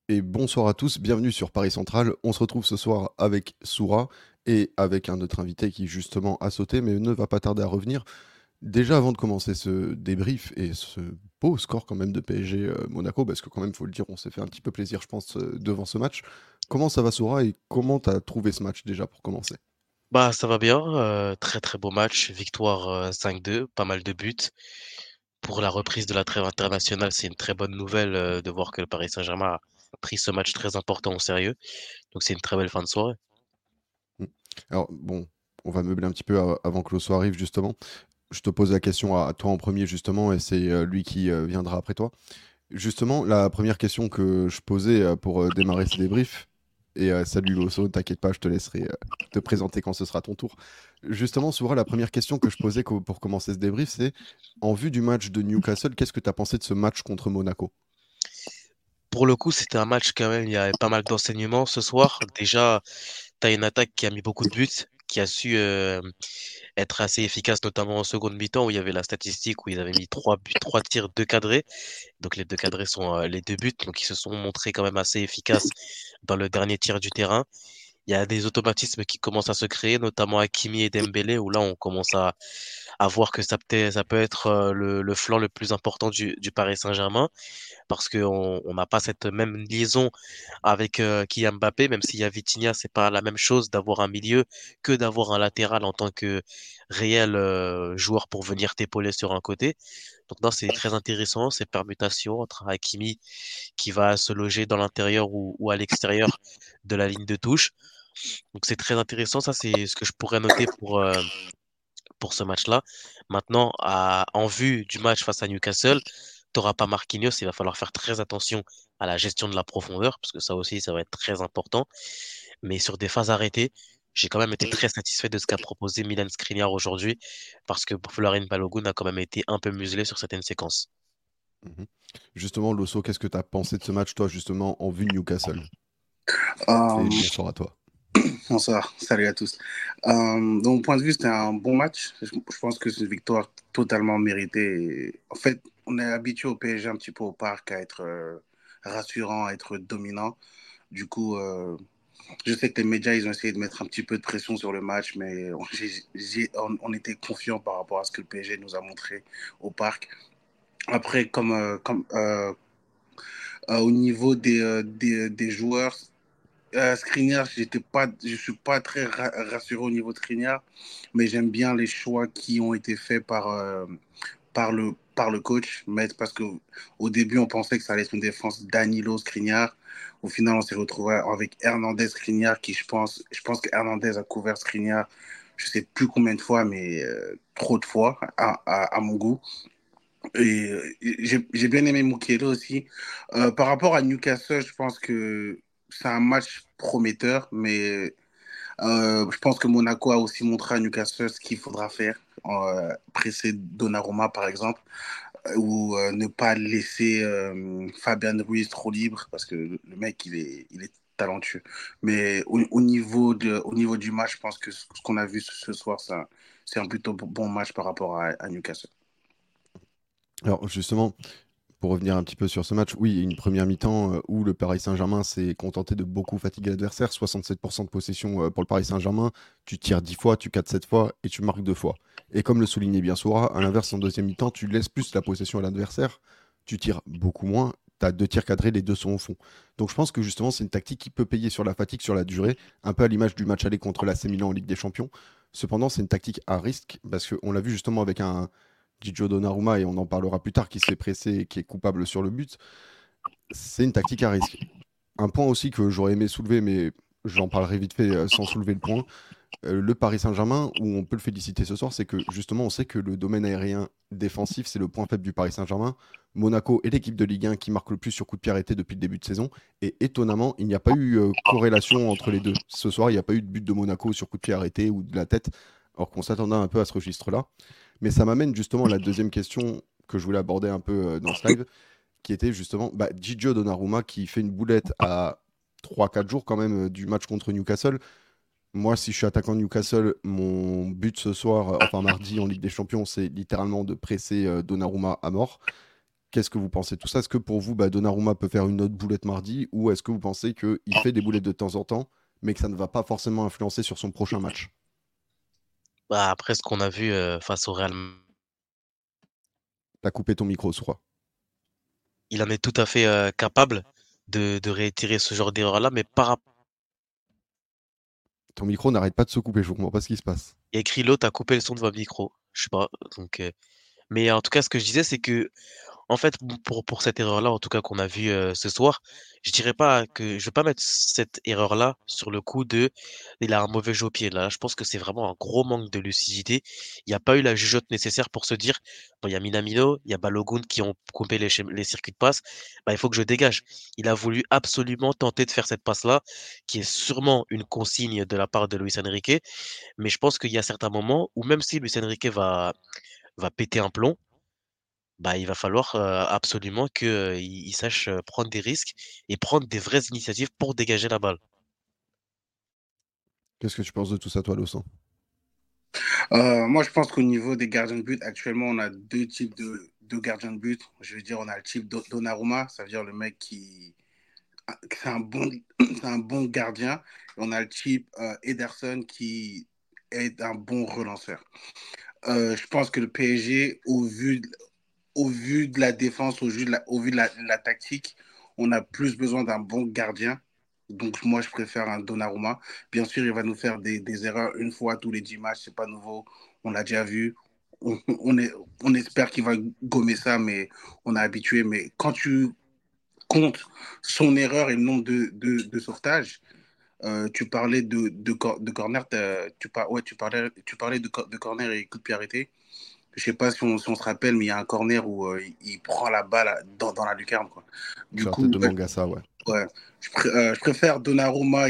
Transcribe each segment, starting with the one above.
Et bonsoir à tous, bienvenue sur Paris Central. On se retrouve ce soir avec Soura et avec un autre invité qui justement a sauté mais ne va pas tarder à revenir. Déjà avant de commencer ce débrief et ce beau score quand même de PSG Monaco, parce que quand même faut le dire, on s'est fait un petit peu plaisir je pense devant ce match. Comment ça va Soura et comment t'as trouvé ce match déjà pour commencer? Bah, ça va bien, très très beau match, victoire 5-2, pas mal de buts. Pour la reprise de la trêve internationale, c'est une très bonne nouvelle de voir que le Paris Saint-Germain a pris ce match très important au sérieux. Donc c'est une très belle fin de soirée. Mm. Alors bon, on va meubler un petit peu avant que l'Osso arrive justement. Je te pose la question à toi en premier justement et c'est lui qui viendra après toi. Justement, la première question que je posais pour démarrer ce débrief, et salut Loso, t'inquiète pas, je te laisserai te présenter quand ce sera ton tour. Justement, Soura, la première question que je posais pour commencer ce débrief, c'est en vue du match de Newcastle, qu'est-ce que tu as pensé de ce match contre Monaco? Pour le coup, c'était un match quand même, il y avait pas mal d'enseignements ce soir. Déjà, t'as une attaque qui a mis beaucoup de buts, qui a su être assez efficace, notamment en seconde mi-temps où il y avait la statistique où ils avaient mis 3 buts, 3 tirs, 2 cadrés. Donc les 2 cadrés sont les 2 buts, donc ils se sont montrés quand même assez efficaces dans le dernier tir du terrain. Il y a des automatismes qui commencent à se créer, notamment Hakimi et Dembélé, où là on commence à voir que ça peut être le flanc le plus important du Paris Saint-Germain, parce qu'on on n'a pas cette même liaison avec Kylian Mbappé, même s'il y a Vitinha, c'est pas la même chose d'avoir un milieu que d'avoir un latéral en tant que réel joueur pour venir t'épauler sur un côté. Donc non, c'est très intéressant, ces permutations entre Hakimi qui va se loger dans l'intérieur ou à l'extérieur de la ligne de touche. Donc c'est très intéressant, ça c'est ce que je pourrais noter pour ce match-là. Maintenant, en vue du match face à Newcastle, t'auras pas Marquinhos, il va falloir faire très attention à la gestion de la profondeur, parce que ça aussi, ça va être très important. Mais sur des phases arrêtées, j'ai quand même été très satisfait de ce qu'a proposé Milan Skriniar aujourd'hui, parce que Folarin Balogun a quand même été un peu muselé sur certaines séquences. Mhm. Justement, Loso, qu'est-ce que tu as pensé de ce match, toi, justement, en vue de Newcastle? Et Euh, bonsoir à toi. Bonsoir, salut à tous. De mon point de vue, c'était un bon match. Je pense que c'est une victoire totalement méritée. En fait, on est habitué au PSG un petit peu au parc à être rassurant, à être dominant. Du coup, je sais que les médias, ils ont essayé de mettre un petit peu de pression sur le match, mais on était confiant par rapport à ce que le PSG nous a montré au parc. Après, au niveau des joueurs, Skriniar, je suis pas très rassuré au niveau de Skriniar, mais j'aime bien les choix qui ont été faits par le coach, parce que au début, on pensait que ça allait être une défense Danilo Skriniar. Au final, on s'est retrouvé avec Hernandez Skriniar, je pense que Hernandez a couvert Skriniar, je sais plus combien de fois, mais trop de fois à mon goût. Et j'ai bien aimé Mukiele aussi. Par rapport à Newcastle, je pense que c'est un match prometteur, mais je pense que Monaco a aussi montré à Newcastle ce qu'il faudra faire. Presser Donnarumma, par exemple, ou ne pas laisser Fabian Ruiz trop libre, parce que le mec, il est talentueux. Mais au niveau du match, je pense que ce qu'on a vu ce soir, c'est un plutôt bon match par rapport à Newcastle. Alors, justement, pour revenir un petit peu sur ce match, oui, une première mi-temps où le Paris Saint-Germain s'est contenté de beaucoup fatiguer l'adversaire. 67% de possession pour le Paris Saint-Germain. Tu tires 10 fois, tu cadres 7 fois et tu marques 2 fois. Et comme le soulignait bien Soura, à l'inverse, en deuxième mi-temps, tu laisses plus la possession à l'adversaire. Tu tires beaucoup moins. Tu as 2 tirs cadrés, les deux sont au fond. Donc je pense que justement, c'est une tactique qui peut payer sur la fatigue, sur la durée, un peu à l'image du match aller contre l'AC Milan en Ligue des Champions. Cependant, c'est une tactique à risque parce qu'on l'a vu justement avec un Gigio Donnarumma, et on en parlera plus tard, qui se fait presser et qui est coupable sur le but. C'est une tactique à risque. Un point aussi que j'aurais aimé soulever, mais j'en parlerai vite fait sans soulever le point. Le Paris Saint-Germain, où on peut le féliciter ce soir, c'est que justement, on sait que le domaine aérien défensif, c'est le point faible du Paris Saint-Germain. Monaco est l'équipe de Ligue 1 qui marque le plus sur coup de pied arrêté depuis le début de saison. Et étonnamment, il n'y a pas eu corrélation entre les deux. Ce soir, il n'y a pas eu de but de Monaco sur coup de pied arrêté ou de la tête, alors qu'on s'attendait un peu à ce registre-là. Mais ça m'amène justement à la deuxième question que je voulais aborder un peu dans ce live, qui était justement Gigio Donnarumma qui fait une boulette à 3 4 jours quand même du match contre Newcastle. Moi, si je suis attaquant de Newcastle, mon but ce soir, enfin mardi en Ligue des Champions, c'est littéralement de presser Donnarumma à mort. Qu'est-ce que vous pensez de tout ça? Est-ce que pour vous, Donnarumma peut faire une autre boulette mardi ou est-ce que vous pensez qu'il fait des boulettes de temps en temps, mais que ça ne va pas forcément influencer sur son prochain match? Bah, après ce qu'on a vu face au Real, T'as coupé ton micro, je crois. il en est tout à fait capable de réitérer ce genre d'erreur-là, mais Ton micro n'arrête pas de se couper, je comprends pas ce qui se passe. il y a écrit l'autre a coupé le son de votre micro. Je sais pas. Donc, mais en tout cas, ce que je disais, c'est que en fait, pour cette erreur-là, en tout cas qu'on a vu ce soir, je dirais pas que je vais pas mettre cette erreur-là sur le coup de il a un mauvais jeu au pied. Là, je pense que c'est vraiment un gros manque de lucidité. Il n'y a pas eu la jugeote nécessaire pour se dire bon, il y a Minamino, il y a Balogun qui ont coupé les circuits de passe, bah, il faut que je dégage. Il a voulu absolument tenter de faire cette passe-là, qui est sûrement une consigne de la part de Luis Enrique, mais je pense qu'il y a certains moments où même si Luis Enrique va péter un plomb, bah, il va falloir, absolument que, il sache, prendre des risques et prendre des vraies initiatives pour dégager la balle. Qu'est-ce que tu penses de tout ça, toi, Lawson? Moi, je pense qu'au niveau des gardiens de but, actuellement, on a deux types de gardiens de but. Je veux dire, on a le type Donnarumma, ça veut dire le mec qui c'est un bon, c'est un bon gardien. Et on a le type Ederson qui est un bon relanceur. Je pense que le PSG, au vu de la défense, au vu de la tactique, on a plus besoin d'un bon gardien. Donc, moi, je préfère un Donnarumma. Bien sûr, il va nous faire des erreurs une fois tous les 10 matchs. C'est pas nouveau. On l'a déjà vu. On espère qu'il va gommer ça, mais on est habitué. Mais quand tu comptes son erreur et le nombre de sauvetages, tu parlais de corner, ouais, tu parlais de corner et coup de pied arrêté. Je sais pas si on se rappelle, mais il y a un corner où il prend la balle dans la lucarne, quoi. Du Sur la tête coup, de Mangasa, ouais. ouais, je préfère Donnarumma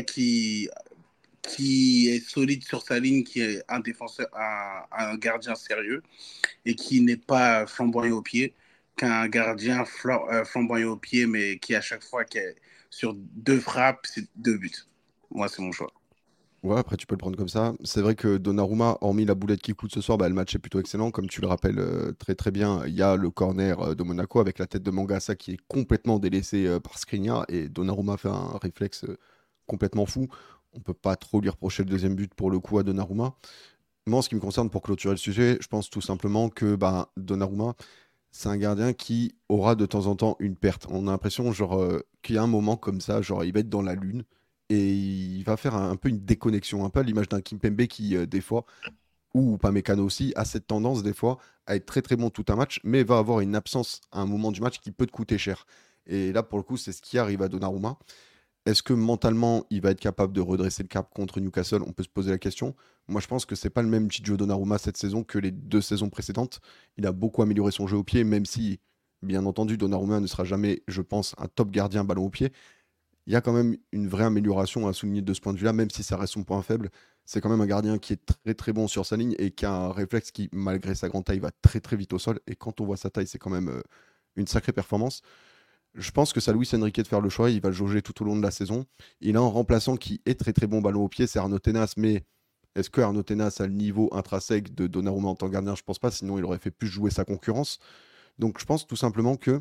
qui est solide sur sa ligne, qui est un défenseur, un gardien sérieux et qui n'est pas flamboyant au pied, qu'un gardien flamboyant au pied, mais qui à chaque fois qui est sur deux frappes, c'est deux buts. Moi, c'est mon choix. Ouais, après tu peux le prendre comme ça. C'est vrai que Donnarumma, hormis la boulette qui coûte ce soir, le match est plutôt excellent. Comme tu le rappelles très très bien, il y a le corner de Monaco avec la tête de Mangasa qui est complètement délaissée par Skriniar et Donnarumma fait un réflexe complètement fou. On peut pas trop lui reprocher le deuxième but pour le coup à Donnarumma. Moi, en ce qui me concerne, pour clôturer le sujet, je pense tout simplement que Donnarumma, c'est un gardien qui aura de temps en temps une perte. On a l'impression qu'il y a un moment comme ça, genre il va être dans la lune et il va faire un peu une déconnexion, un peu à l'image d'un Kimpembe qui, des fois, ou Upamecano aussi, a cette tendance des fois à être très très bon tout un match, mais va avoir une absence à un moment du match qui peut te coûter cher. Et là, pour le coup, c'est ce qui arrive à Donnarumma. Est-ce que mentalement, il va être capable de redresser le cap contre Newcastle? On peut se poser la question. Moi, je pense que c'est pas le même Gigio Donnarumma cette saison que les deux saisons précédentes. Il a beaucoup amélioré son jeu au pied, même si, bien entendu, Donnarumma ne sera jamais, je pense, un top gardien ballon au pied. Il y a quand même une vraie amélioration à souligner de ce point de vue-là, même si ça reste son point faible. C'est quand même un gardien qui est très très bon sur sa ligne et qui a un réflexe qui, malgré sa grande taille, va très très vite au sol. Et quand on voit sa taille, c'est quand même une sacrée performance. Je pense que c'est à Luis Enrique de faire le choix. Il va le jauger tout au long de la saison. Il a un remplaçant qui est très très bon ballon au pied, c'est Arnaud Tenas. Mais est-ce que Arnaud Tenas a le niveau intrinsèque de Donnarumma en tant que gardien? Je pense pas. Sinon, il aurait fait plus jouer sa concurrence. Donc, je pense tout simplement que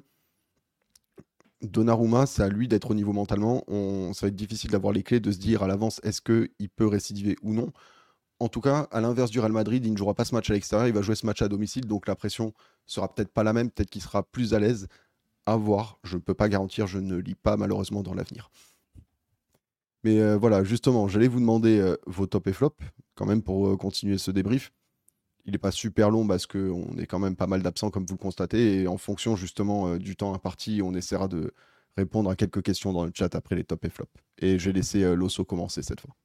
Donnarumma, c'est à lui d'être au niveau mentalement. Ça va être difficile d'avoir les clés, de se dire à l'avance est-ce qu'il peut récidiver ou non. En tout cas, à l'inverse du Real Madrid, il ne jouera pas ce match à l'extérieur. Il va jouer ce match à domicile. Donc, la pression sera peut-être pas la même. Peut-être qu'il sera plus à l'aise. À voir, je ne peux pas garantir, je ne lis pas malheureusement dans l'avenir. Mais voilà, justement, j'allais vous demander vos top et flop, quand même, pour continuer ce débrief. Il n'est pas super long parce qu'on est quand même pas mal d'absents, comme vous le constatez. Et en fonction, justement, du temps imparti, on essaiera de répondre à quelques questions dans le chat après les top et flop. Et j'ai laissé Losso commencer cette fois.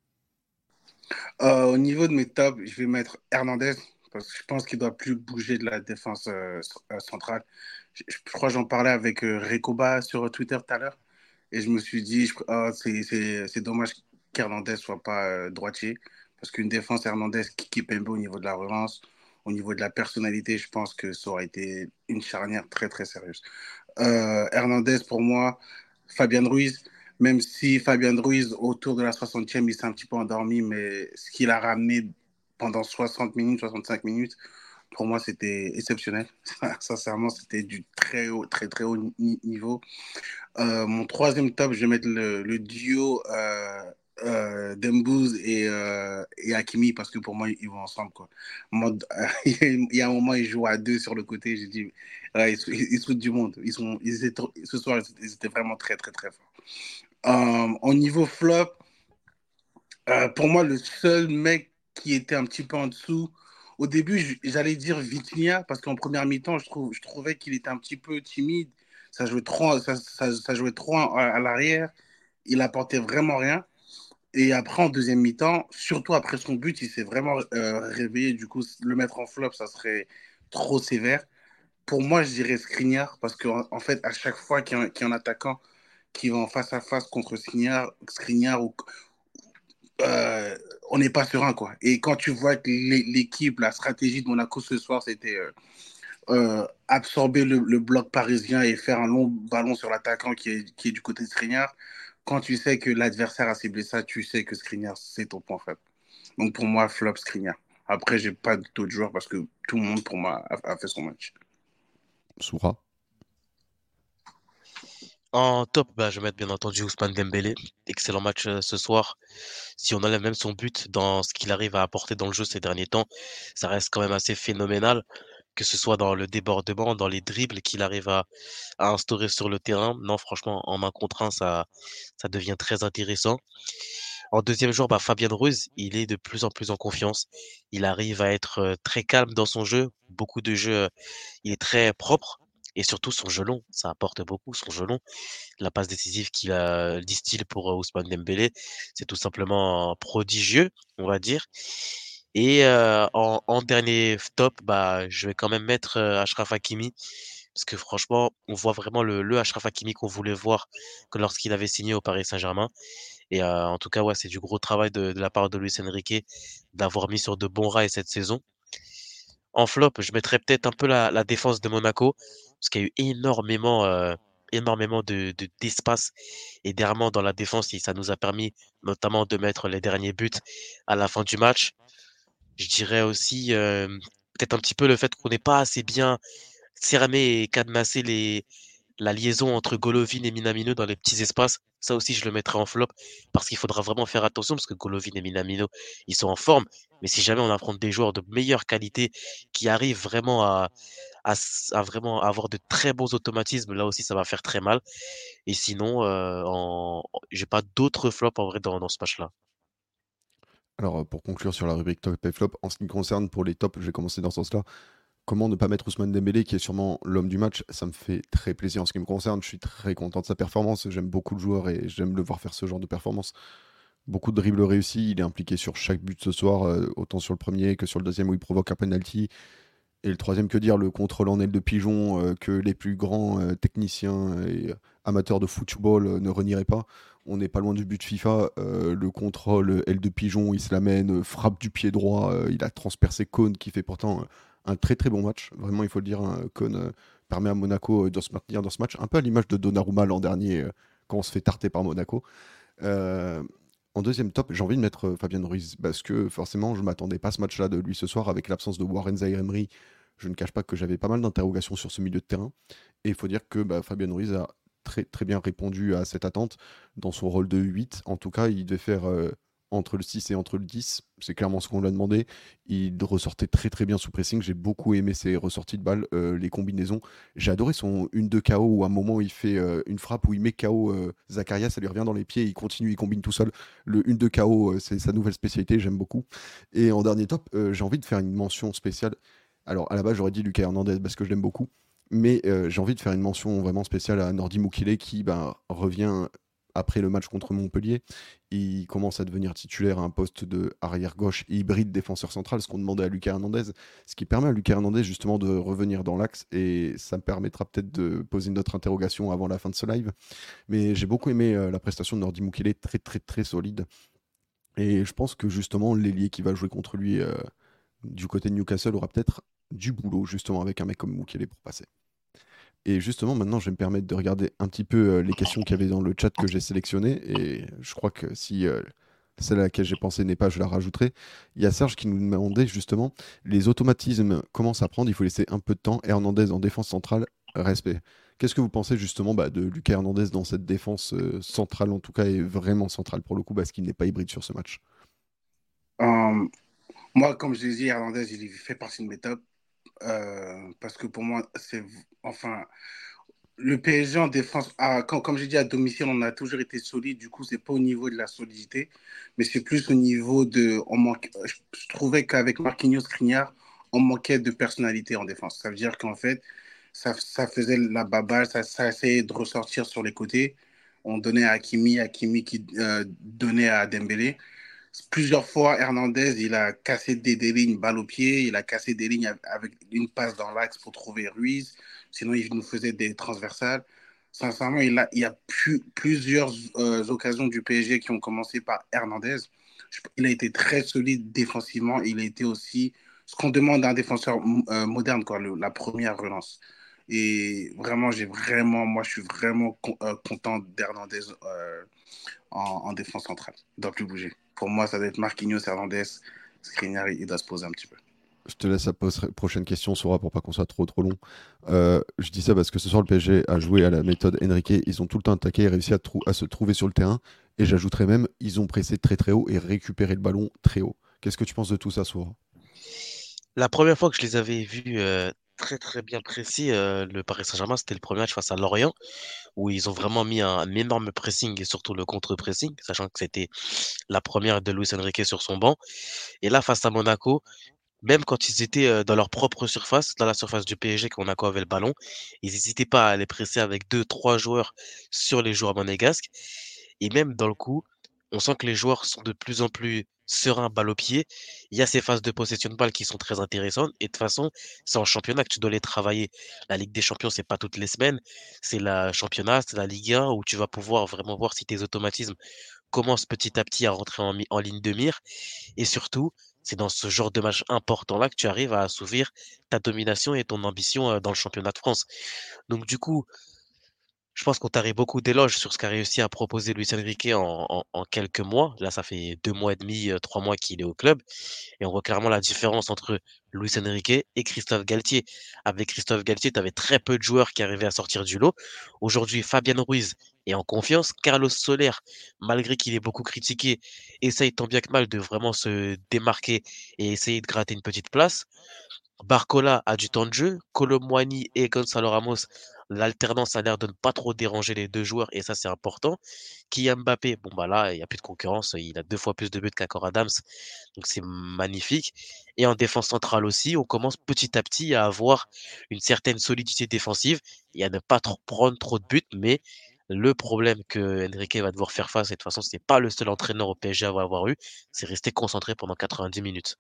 Au niveau de mes tops, je vais mettre Hernandez parce que je pense qu'il doit plus bouger de la défense centrale. Je crois que j'en parlais avec Recoba sur Twitter tout à l'heure et je me suis dit, c'est dommage qu'Hernandez soit pas droitier parce qu'une défense Hernandez qui Pembe au niveau de la relance, au niveau de la personnalité, je pense que ça aurait été une charnière très très sérieuse. Hernandez pour moi, Fabien Ruiz, même si Fabien Ruiz, autour de la 60e, il s'est un petit peu endormi, mais ce qu'il a ramené pendant 60 minutes, 65 minutes, Pour moi, c'était exceptionnel. Sincèrement, c'était du très haut, très très haut niveau. Mon troisième top, je vais mettre le duo Dembouz et Hakimi parce que pour moi, ils vont ensemble, quoi. Moi, il y a un moment, ils jouent à deux sur le côté. J'ai dit, ouais, ils se foutent du monde. Ce soir, ils étaient vraiment très, très, très forts. Au niveau flop, pour moi, le seul mec qui était un petit peu en dessous, au début, j'allais dire Vitinha, parce qu'en première mi-temps, je trouvais qu'il était un petit peu timide. Ça jouait trop à l'arrière. Il apportait vraiment rien. Et après, en deuxième mi-temps, surtout après son but, il s'est vraiment réveillé. Du coup, le mettre en flop, ça serait trop sévère. Pour moi, je dirais Skriniar, parce qu'en en fait, à chaque fois qu'il y a un attaquant qui va en face à face contre Skriniar euh, on n'est pas serein, quoi. Et quand tu vois que l'équipe, la stratégie de Monaco ce soir, c'était absorber le bloc parisien et faire un long ballon sur l'attaquant qui est du côté de Skriniar, quand tu sais que l'adversaire a ciblé ça, tu sais que Skriniar, c'est ton point faible. Donc pour moi, flop Skriniar. Après, j'ai pas d'autres joueurs parce que tout le monde, pour moi, a fait son match. Soura. En top, bah, je vais mettre bien entendu Ousmane Dembélé. Excellent match ce soir. Si on enlève même son but dans ce qu'il arrive à apporter dans le jeu ces derniers temps, ça reste quand même assez phénoménal, que ce soit dans le débordement, dans les dribbles qu'il arrive à instaurer sur le terrain. Non, franchement, en main contre un, ça devient très intéressant. En deuxième jour, bah, Fabien Ruiz, il est de plus en plus en confiance. Il arrive à être très calme dans son jeu. Beaucoup de jeux, il est très propre. Et surtout son jeu long, ça apporte beaucoup, son jeu long. La passe décisive qu'il distille pour Ousmane Dembélé, c'est tout simplement prodigieux, on va dire. Et en dernier top, bah, je vais quand même mettre Achraf Hakimi, parce que franchement, on voit vraiment le Achraf Hakimi qu'on voulait voir que lorsqu'il avait signé au Paris Saint-Germain. Et en tout cas, ouais, c'est du gros travail de la part de Luis Enrique d'avoir mis sur de bons rails cette saison. En flop, je mettrais peut-être un peu la défense de Monaco, parce qu'il y a eu énormément d'espace et d'errements dans la défense, et ça nous a permis notamment de mettre les derniers buts à la fin du match. Je dirais aussi peut-être un petit peu le fait qu'on n'ait pas assez bien cerné et cadenassé la liaison entre Golovin et Minamino dans les petits espaces. Ça aussi, je le mettrai en flop parce qu'il faudra vraiment faire attention parce que Golovin et Minamino, ils sont en forme. Mais si jamais on affronte des joueurs de meilleure qualité qui arrivent vraiment à vraiment avoir de très bons automatismes, là aussi, ça va faire très mal. Et sinon, j'ai pas d'autres flops en vrai dans ce match-là. Alors, pour conclure sur la rubrique top et flop, en ce qui me concerne, pour les tops, je vais commencer dans ce sens-là. Comment ne pas mettre Ousmane Dembélé, qui est sûrement l'homme du match? Ça me fait très plaisir en ce qui me concerne. Je suis très content de sa performance. J'aime beaucoup le joueur et j'aime le voir faire ce genre de performance. Beaucoup de dribbles réussis. Il est impliqué sur chaque but ce soir, autant sur le premier que sur le deuxième où il provoque un penalty. Et le troisième, que dire, le contrôle en aile de pigeon que les plus grands techniciens et amateurs de football ne renieraient pas. On n'est pas loin du but FIFA. Le contrôle aile de pigeon, il se l'amène, frappe du pied droit. Il a transpercé Cône qui fait pourtant un très très bon match. Vraiment, il faut le dire, hein, Cône permet à Monaco de se maintenir dans ce match. Un peu à l'image de Donnarumma l'an dernier quand on se fait tarter par Monaco. Euh, En deuxième top, j'ai envie de mettre Fabien Ruiz parce que forcément, je ne m'attendais pas à ce match-là de lui ce soir avec l'absence de Warren Zaïre-Emery. Je ne cache pas que j'avais pas mal d'interrogations sur ce milieu de terrain. Et il faut dire que Fabien Ruiz a très, très bien répondu à cette attente dans son rôle de 8. En tout cas, il devait faire entre le 6 et entre le 10. C'est clairement ce qu'on lui a demandé. Il ressortait très, très bien sous pressing. J'ai beaucoup aimé ses ressorties de balles, les combinaisons. J'ai adoré son 1-2 KO où à un moment il fait une frappe où il met KO Zakaria, ça lui revient dans les pieds, il continue, il combine tout seul. Le 1-2 KO, c'est sa nouvelle spécialité, j'aime beaucoup. Et en dernier top, j'ai envie de faire une mention spéciale. Alors à la base, j'aurais dit Lucas Hernandez parce que je l'aime beaucoup. Mais j'ai envie de faire une mention vraiment spéciale à Nordi Moukile qui revient après le match contre Montpellier. Il commence à devenir titulaire à un poste de arrière gauche hybride défenseur central, ce qu'on demandait à Lucas Hernandez, ce qui permet à Lucas Hernandez justement de revenir dans l'axe et ça me permettra peut-être de poser une autre interrogation avant la fin de ce live. Mais j'ai beaucoup aimé la prestation de Nordi Moukile, très très très solide. Et je pense que justement l'ailier qui va jouer contre lui du côté de Newcastle aura peut-être du boulot justement avec un mec comme Moukile pour passer. Et justement, maintenant, je vais me permettre de regarder un petit peu les questions qu'il y avait dans le chat que j'ai sélectionnées. Et je crois que si celle à laquelle j'ai pensé n'est pas, je la rajouterai. Il y a Serge qui nous demandait justement, les automatismes commencent à prendre, il faut laisser un peu de temps. Hernandez en défense centrale, respect. Qu'est-ce que vous pensez justement de Lucas Hernandez dans cette défense centrale, en tout cas, et vraiment centrale pour le coup, parce qu'il n'est pas hybride sur ce match? Euh, Moi, comme je l'ai dit, Hernandez, il fait partie de mes tops. Parce que pour moi, enfin, le PSG en défense, comme j'ai dit, à domicile, on a toujours été solide. Du coup, c'est pas au niveau de la solidité, mais c'est plus au niveau je trouvais qu'avec Marquinhos, Skriniar, on manquait de personnalité en défense. Ça veut dire qu'en fait, ça faisait la baballe, ça essayait de ressortir sur les côtés. On donnait à Hakimi, Hakimi qui donnait à Dembélé. Plusieurs fois, Hernandez, il a cassé des lignes balle au pied, il a cassé des lignes avec une passe dans l'axe pour trouver Ruiz. Sinon, il nous faisait des transversales. Sincèrement, il y a plusieurs occasions du PSG qui ont commencé par Hernandez. Il a été très solide défensivement. Il a été aussi ce qu'on demande à un défenseur moderne, quoi, la première relance. Et vraiment, moi, je suis vraiment content d'Hernandez en défense centrale. Il ne doit plus bouger. Pour moi, ça doit être Marquinhos, Hernandez, Skriniar, il doit se poser un petit peu. Je te laisse la prochaine question, Sora, pour pas qu'on soit trop long. Je dis ça parce que ce soir, le PSG a joué à la méthode Enrique. Ils ont tout le temps attaqué et réussi à se trouver sur le terrain. Et j'ajouterais même, ils ont pressé très haut et récupéré le ballon très haut. Qu'est-ce que tu penses de tout ça, Sora? La première fois que je les avais vus très bien précis, le Paris Saint-Germain, c'était le premier match face à Lorient, où ils ont vraiment mis un énorme pressing et surtout le contre-pressing, sachant que c'était la première de Luis Enrique sur son banc. Et là, face à Monaco, même quand ils étaient dans leur propre surface, dans la surface du PSG, quand Monaco avait le ballon, ils n'hésitaient pas à les presser avec deux, trois joueurs sur les joueurs monégasques. Et même dans le coup, on sent que les joueurs sont de plus en plus sereins balle au pied. Il y a ces phases de possession de balle qui sont très intéressantes. Et de toute façon, c'est en championnat que tu dois les travailler. La Ligue des Champions, c'est pas toutes les semaines. C'est la championnat, c'est la Ligue 1 où tu vas pouvoir vraiment voir si tes automatismes commencent petit à petit à rentrer en ligne de mire. Et surtout, c'est dans ce genre de match important-là que tu arrives à assouvir ta domination et ton ambition dans le championnat de France. Donc du coup, je pense qu'on tarit beaucoup d'éloges sur ce qu'a réussi à proposer Luis Enrique en quelques mois. Là, ça fait 2 mois et demi, 3 mois qu'il est au club. Et on voit clairement la différence entre Luis Enrique et Christophe Galtier. Avec Christophe Galtier, tu avais très peu de joueurs qui arrivaient à sortir du lot. Aujourd'hui, Fabien Ruiz est en confiance. Carlos Soler, malgré qu'il est beaucoup critiqué, essaye tant bien que mal de vraiment se démarquer et essayer de gratter une petite place. Barcola a du temps de jeu. Kolo Muani et Gonzalo Ramos, l'alternance a l'air de ne pas trop déranger les deux joueurs et ça, c'est important. Kylian Mbappé, bon, bah là, il n'y a plus de concurrence. Il a 2 fois plus de buts qu'Akor Adams. Donc, c'est magnifique. Et en défense centrale aussi, on commence petit à petit à avoir une certaine solidité défensive et à ne pas trop prendre trop de buts. Mais le problème que Enrique va devoir faire face, et de toute façon, ce n'est pas le seul entraîneur au PSG à avoir eu, c'est rester concentré pendant 90 minutes.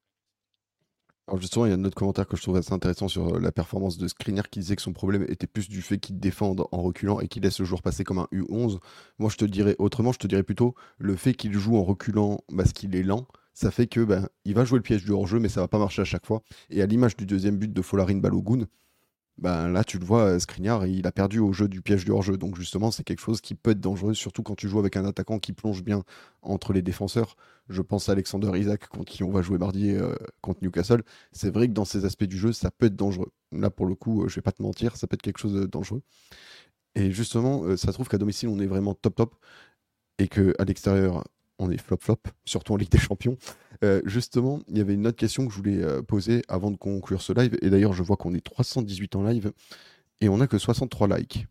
Alors justement, il y a un autre commentaire que je trouve assez intéressant sur la performance de Skriniar qui disait que son problème était plus du fait qu'il défende en reculant et qu'il laisse le joueur passer comme un U11. Moi, je te dirais autrement, je te dirais plutôt le fait qu'il joue en reculant parce qu'il est lent, ça fait que il va jouer le piège du hors-jeu, mais ça va pas marcher à chaque fois. Et à l'image du deuxième but de Folarin Balogun, là, tu le vois, Skriniar, il a perdu au jeu du piège du hors-jeu. Donc, justement, c'est quelque chose qui peut être dangereux, surtout quand tu joues avec un attaquant qui plonge bien entre les défenseurs. Je pense à Alexander Isaac, contre qui on va jouer mardi contre Newcastle. C'est vrai que dans ces aspects du jeu, ça peut être dangereux. Là, pour le coup, je vais pas te mentir, ça peut être quelque chose de dangereux. Et justement, ça trouve qu'à domicile, on est vraiment top et qu'à l'extérieur, on est flop, surtout en Ligue des Champions. Justement, il y avait une autre question que je voulais poser avant de conclure ce live. Et d'ailleurs, je vois qu'on est 318 en live et on n'a que 63 likes.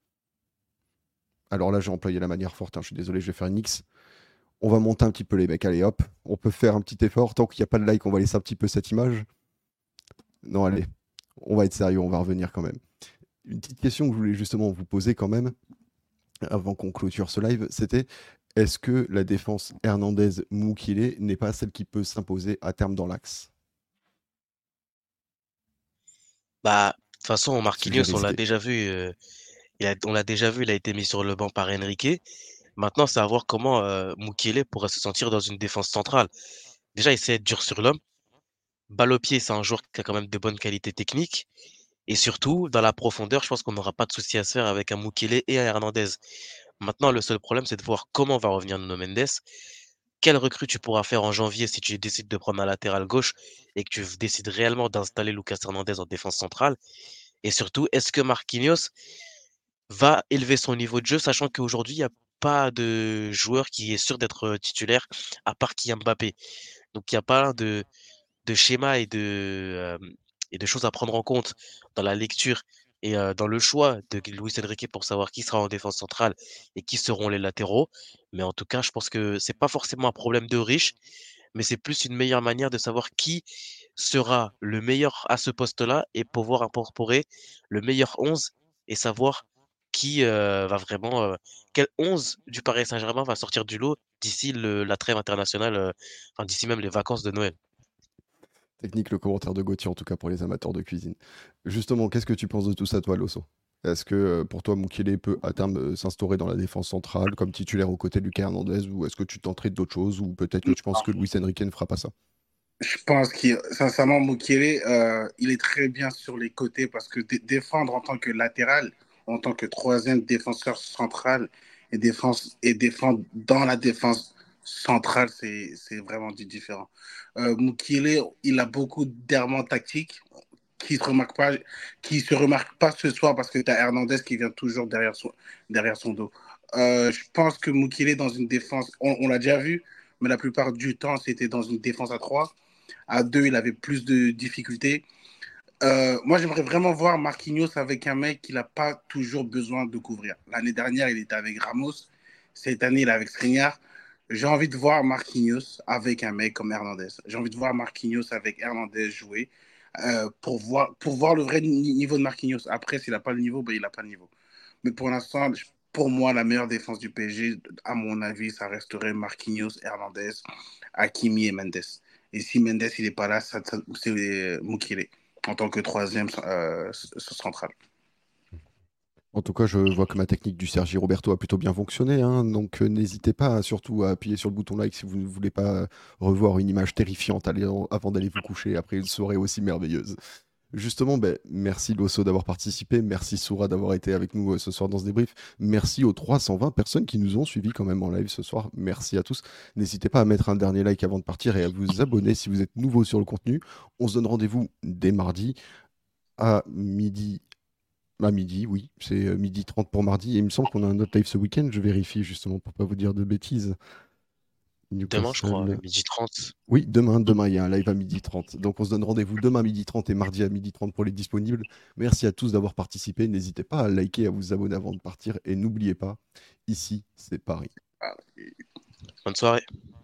Alors là, j'ai employé la manière forte, hein, je suis désolé, je vais faire une X. On va monter un petit peu les mecs, allez hop, on peut faire un petit effort. Tant qu'il n'y a pas de like, on va laisser un petit peu cette image. Non, allez, on va être sérieux, on va revenir quand même. Une petite question que je voulais justement vous poser quand même, avant qu'on clôture ce live, c'était est-ce que la défense Hernandez-Moukile n'est pas celle qui peut s'imposer à terme dans l'axe? Bah, de toute façon, Sujet Marquinhos, on l'a risqué. déjà vu, on l'a déjà vu, il a été mis sur le banc par Enrique. Maintenant, c'est à voir comment Mukiele pourrait se sentir dans une défense centrale. Déjà, il sait être dur sur l'homme. Balle au pied, c'est un joueur qui a quand même de bonnes qualités techniques. Et surtout, dans la profondeur, je pense qu'on n'aura pas de souci à se faire avec un Mukiele et un Hernandez. Maintenant, le seul problème, c'est de voir comment va revenir Nuno Mendes. quelle recrue tu pourras faire en janvier si tu décides de prendre un latéral gauche et que tu décides réellement d'installer Lucas Hernandez en défense centrale? Et surtout, est-ce que Marquinhos va élever son niveau de jeu, sachant qu'aujourd'hui, il n'y a pas de joueur qui est sûr d'être titulaire, à part Kylian Mbappé. Donc, il y a pas de schéma et de choses à prendre en compte dans la lecture et dans le choix de Luis Enrique pour savoir qui sera en défense centrale et qui seront les latéraux. Mais en tout cas, je pense que c'est pas forcément un problème de riche, mais c'est plus une meilleure manière de savoir qui sera le meilleur à ce poste-là et pouvoir incorporer le meilleur 11 et savoir qui va vraiment, quel 11 du Paris Saint-Germain va sortir du lot d'ici la trêve internationale, enfin d'ici même les vacances de Noël. Technique, le commentaire de Gauthier, en tout cas pour les amateurs de cuisine. Justement, qu'est-ce que tu penses de tout ça, toi, Loso? Est-ce que pour toi, Mukele peut à terme s'instaurer dans la défense centrale comme titulaire aux côtés de Lucas Hernandez, ou est-ce que tu tenterais d'autres choses, ou peut-être que tu penses que Luis Enrique ne fera pas ça? Je pense sincèrement, Mukele, il est très bien sur les côtés parce que défendre en tant que latéral, en tant que troisième défenseur central et défendre dans la défense centrale, c'est vraiment différent. Mukele, il a beaucoup d'errements tactiques qui se remarquent pas ce soir parce que tu as Hernandez qui vient toujours derrière son dos. Je pense que Mukele dans une défense, on l'a déjà vu, mais la plupart du temps, c'était dans une défense à 3. À 2, il avait plus de difficultés. Moi, j'aimerais vraiment voir Marquinhos avec un mec qu'il n'a pas toujours besoin de couvrir. L'année dernière, il était avec Ramos. Cette année, il est avec Skriniar. J'ai envie de voir Marquinhos avec un mec comme Hernandez. J'ai envie de voir Marquinhos avec Hernandez jouer pour voir le vrai niveau de Marquinhos. Après, s'il n'a pas le niveau, ben, il n'a pas le niveau. Mais pour l'instant, pour moi, la meilleure défense du PSG, à mon avis, ça resterait Marquinhos, Hernandez, Hakimi et Mendes. Et si Mendes il n'est pas là, c'est Mukele en tant que troisième central. En tout cas, je vois que ma technique du Sergi Roberto a plutôt bien fonctionné, hein, donc n'hésitez pas surtout à appuyer sur le bouton like si vous ne voulez pas revoir une image terrifiante avant d'aller vous coucher après une soirée aussi merveilleuse. Justement, ben, merci Losso d'avoir participé, merci Soura d'avoir été avec nous ce soir dans ce débrief, merci aux 320 personnes qui nous ont suivis quand même en live ce soir, merci à tous. N'hésitez pas à mettre un dernier like avant de partir et à vous abonner si vous êtes nouveau sur le contenu. On se donne rendez-vous dès mardi à midi. À midi, oui, c'est 12h30 pour mardi. Et il me semble qu'on a un autre live ce week-end, je vérifie justement pour pas vous dire de bêtises. Demain, je crois, Newcastle. 12h30. Oui, demain, il y a un live à 12h30. Donc on se donne rendez-vous demain à 12h30 et mardi à 12h30 pour les disponibles. Merci à tous d'avoir participé. N'hésitez pas à liker, à vous abonner avant de partir. Et n'oubliez pas, ici, c'est Paris. Bonne soirée.